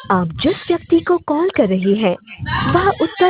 आप जिस व्यक्ति को कॉल कर रहे हैं वह उत्तर